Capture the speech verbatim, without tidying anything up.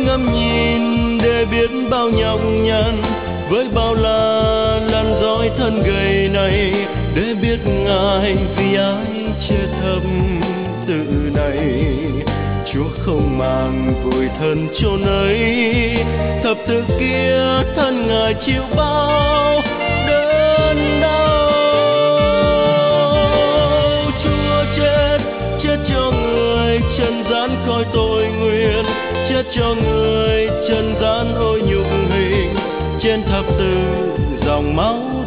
ngắm nhìn để biết bao nhọc nhằn, với bao la làn dõi thân gầy này, để biết Ngài vì ai che thấp tự này. Chúa không màng vùi thân chôn ấy, thập tự kia thân Ngài chịu bao đớn đau. Chúa chết, chết cho người trần gian coi tội nguyện, chết cho người trần gian ôi nhục hình, trên thập tự dòng máu